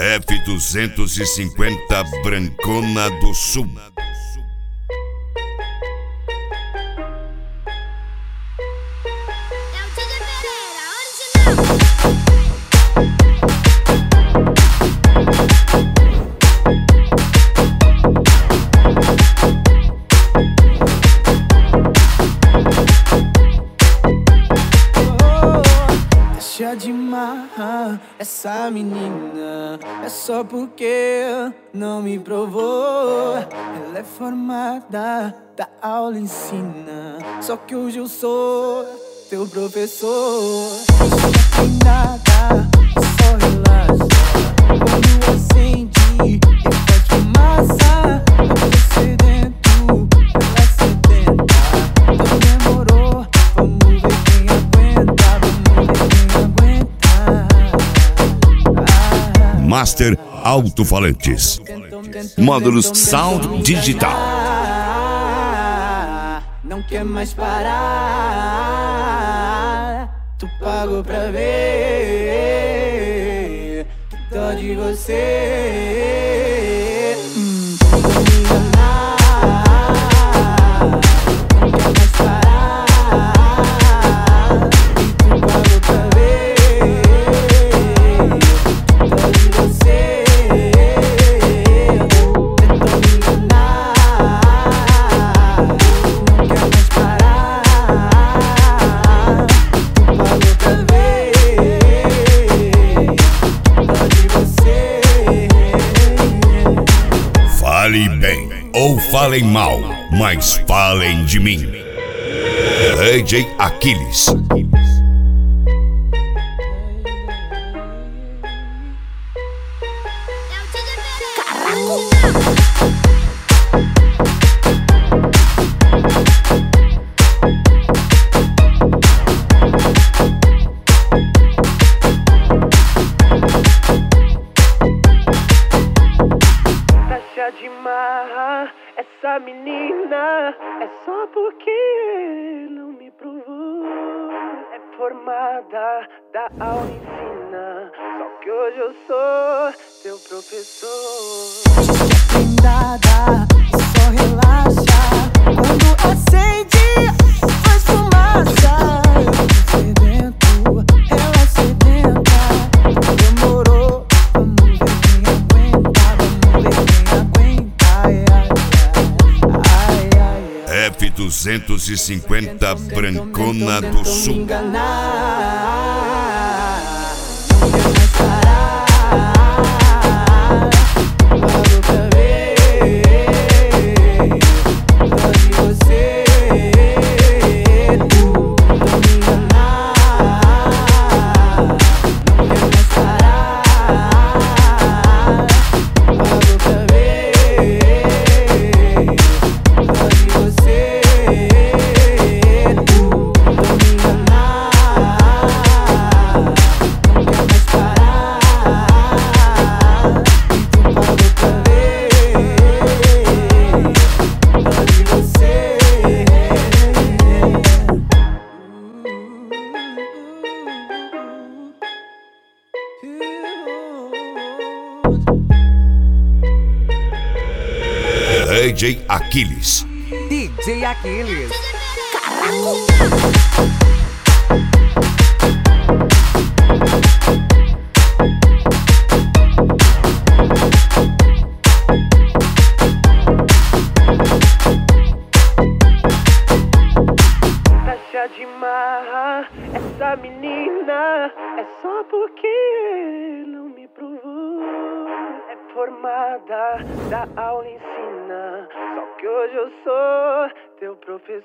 F250 Brancona do Sul. Deixa de marrar essa menina, é só porque não me provou. Ela é formada, da aula ensina, só que hoje eu sou teu professor. Não tem nada, só relaxa. Quando acende e faz fumaça, eu tô sedento, ela sedenta. Então demorou, vamos ver quem aguenta. Master Alto-Falantes. Módulos Sound Digital. Não quer mais parar. Tu pagou pra ver. Que dó de você. Vou me enganar. Não quer mais parar. E tu pagou pra ver. Que dó de você. Tentou me enganar. Não quer mais parar. Tu pagou pra ver. Que dó de você. Fale bem ou falem mal, mas falem de mim. DJ Aquiles. Deixa de marrar essa menina, é só porque não me provou. É formada, da aula ensina, só que hoje eu sou teu professor. Prendada, só relaxa. Quando acende, faz fumaça. Eu tô sedento, ela sedenta. Demorou, vamos ver quem aguenta. F250 Brancona do Sul. DJ Aquiles. DJ Aquiles. Deixa de marrar essa menina, é só porque não me provou. É formada, da aula ensina, só que hoje eu sou teu professor.